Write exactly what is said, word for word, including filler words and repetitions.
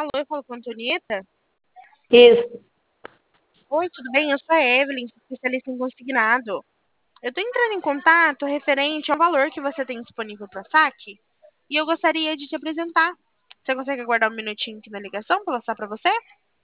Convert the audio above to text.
Alô, eu falo com a Antonieta? Isso. Oi, tudo bem? Eu sou a Evelyn, sou especialista em consignado. Eu tô entrando em contato referente ao valor que você tem disponível para saque e eu gostaria de te apresentar. Você consegue aguardar um minutinho aqui na ligação para mostrar para você?